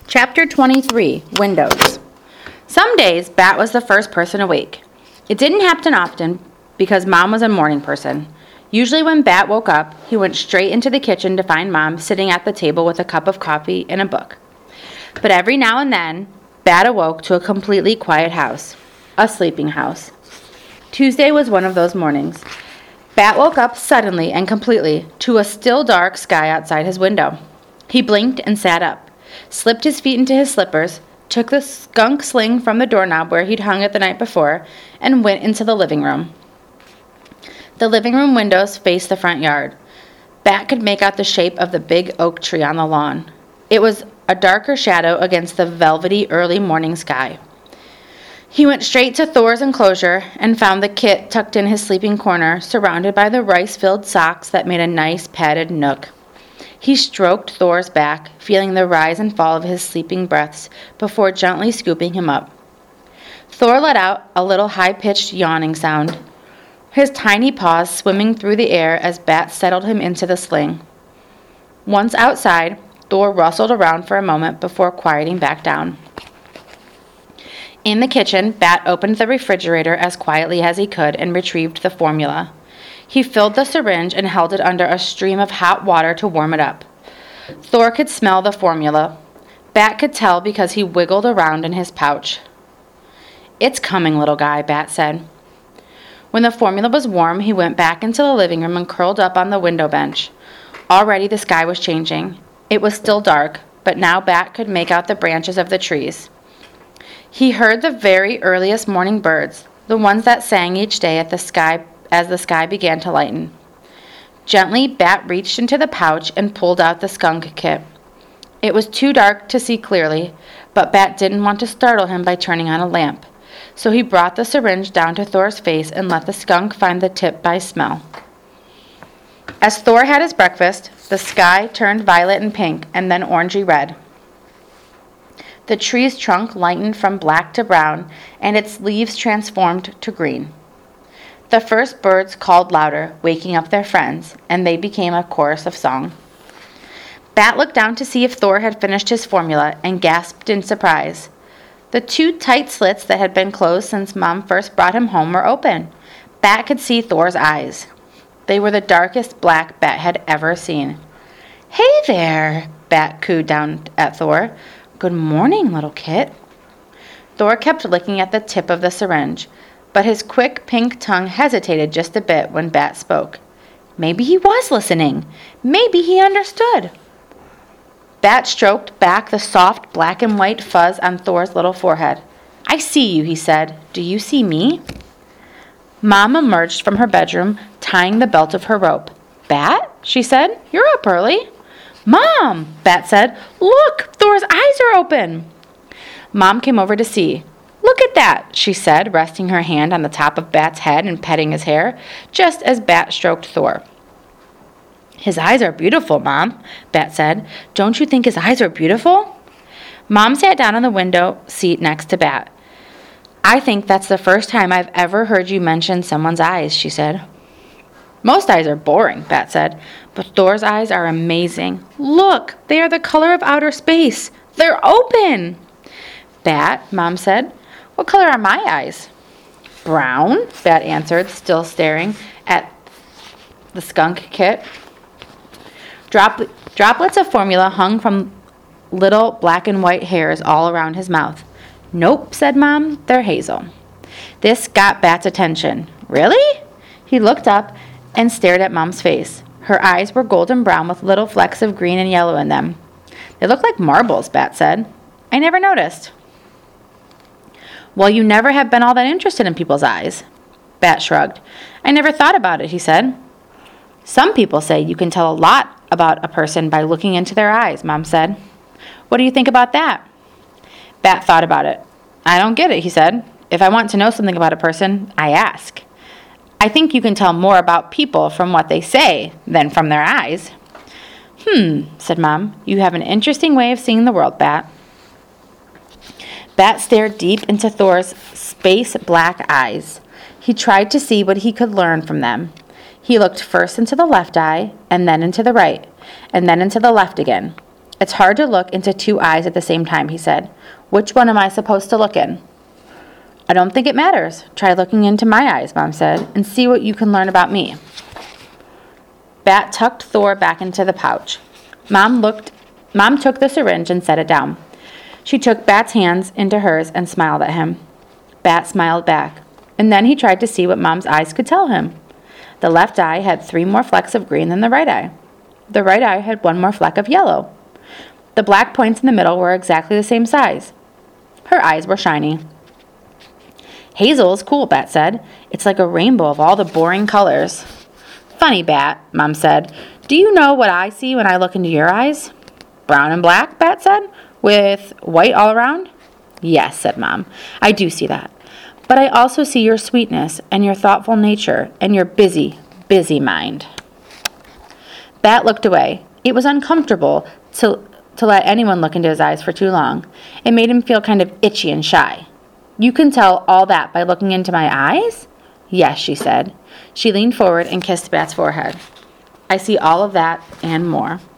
Chapter 23, Windows. Some days, Bat was the first person awake. It didn't happen often because Mom was a morning person. Usually when Bat woke up, he went straight into the kitchen to find Mom sitting at the table with a cup of coffee and a book. But every now and then, Bat awoke to a completely quiet house, a sleeping house. Tuesday was one of those mornings. Bat woke up suddenly and completely to a still dark sky outside his window. He blinked and sat up, slipped his feet into his slippers, took the skunk sling from the doorknob where he'd hung it the night before, and went into the living room. The living room windows faced the front yard. Bat could make out the shape of the big oak tree on the lawn. It was a darker shadow against the velvety early morning sky. He went straight to Thor's enclosure and found the kit tucked in his sleeping corner, surrounded by the rice-filled socks that made a nice padded nook. He stroked Thor's back, feeling the rise and fall of his sleeping breaths before gently scooping him up. Thor let out a little high-pitched yawning sound, his tiny paws swimming through the air as Bat settled him into the sling. Once outside, Thor rustled around for a moment before quieting back down. In the kitchen, Bat opened the refrigerator as quietly as he could and retrieved the formula. He filled the syringe and held it under a stream of hot water to warm it up. Thor could smell the formula. Bat could tell because he wiggled around in his pouch. "It's coming, little guy," Bat said. When the formula was warm, he went back into the living room and curled up on the window bench. Already the sky was changing. It was still dark, but now Bat could make out the branches of the trees. He heard the very earliest morning birds, the ones that sang each day as the sky began to lighten. Gently, Bat reached into the pouch and pulled out the skunk kit. It was too dark to see clearly, but Bat didn't want to startle him by turning on a lamp, so he brought the syringe down to Thor's face and let the skunk find the tip by smell. As Thor had his breakfast, the sky turned violet and pink and then orangey red. The tree's trunk lightened from black to brown, and its leaves transformed to green. The first birds called louder, waking up their friends, and they became a chorus of song. Bat looked down to see if Thor had finished his formula and gasped in surprise. The two tight slits that had been closed since Mom first brought him home were open. Bat could see Thor's eyes. They were the darkest black Bat had ever seen. "Hey there," Bat cooed down at Thor. "Good morning, little kit." Thor kept licking at the tip of the syringe, but his quick pink tongue hesitated just a bit when Bat spoke. Maybe he was listening. Maybe he understood. Bat stroked back the soft black and white fuzz on Thor's little forehead. "I see you," he said. "Do you see me?" Mom emerged from her bedroom, tying the belt of her rope. "Bat," she said, "you're up early." "Mom," Bat said, "look, Thor's eyes are open." Mom came over to see. "Look at that," she said, resting her hand on the top of Bat's head and petting his hair, just as Bat stroked Thor. "His eyes are beautiful, Mom," Bat said. "Don't you think his eyes are beautiful?" Mom sat down on the window seat next to Bat. "I think that's the first time I've ever heard you mention someone's eyes," she said. "Most eyes are boring," Bat said, "but Thor's eyes are amazing. Look, they are the color of outer space. They're open." "Bat," Mom said, "what color are my eyes?" "Brown," Bat answered, still staring at the skunk kit. Droplets of formula hung from little black and white hairs all around his mouth. "Nope," said Mom, "they're hazel." This got Bat's attention. "Really?" He looked up and stared at Mom's face. Her eyes were golden brown with little flecks of green and yellow in them. "They look like marbles," Bat said. "I never noticed." "Well, you never have been all that interested in people's eyes." Bat shrugged. "I never thought about it," he said. "Some people say you can tell a lot about a person by looking into their eyes," Mom said. "What do you think about that?" Bat thought about it. "I don't get it," he said. "If I want to know something about a person, I ask. I think you can tell more about people from what they say than from their eyes." Said Mom. "You have an interesting way of seeing the world, Bat." Bat stared deep into Thor's space black eyes. He tried to see what he could learn from them. He looked first into the left eye, and then into the right, and then into the left again. It's hard to look into two eyes at the same time, he said. Which one am I supposed to look in? I don't think it matters. Try looking into my eyes, Mom said, and see what you can learn about me. Bat tucked Thor back into the pouch. Mom took the syringe and set it down. She took Bat's hands into hers and smiled at him. Bat smiled back, and then he tried to see what Mom's eyes could tell him. The left eye had 3 more flecks of green than the right eye. The right eye had 1 more fleck of yellow. The black points in the middle were exactly the same size. Her eyes were shiny. Hazel is cool, Bat said. It's like a rainbow of all the boring colors. Funny, Bat, Mom said. Do you know what I see when I look into your eyes? Brown and black, Bat said, with white all around. Yes, said Mom. I do see that. But I also see your sweetness and your thoughtful nature and your busy, busy mind. Bat looked away. It was uncomfortable to let anyone look into his eyes for too long. It made him feel kind of itchy and shy. You can tell all that by looking into my eyes? Yes, she said. She leaned forward and kissed Bat's forehead. I see all of that and more.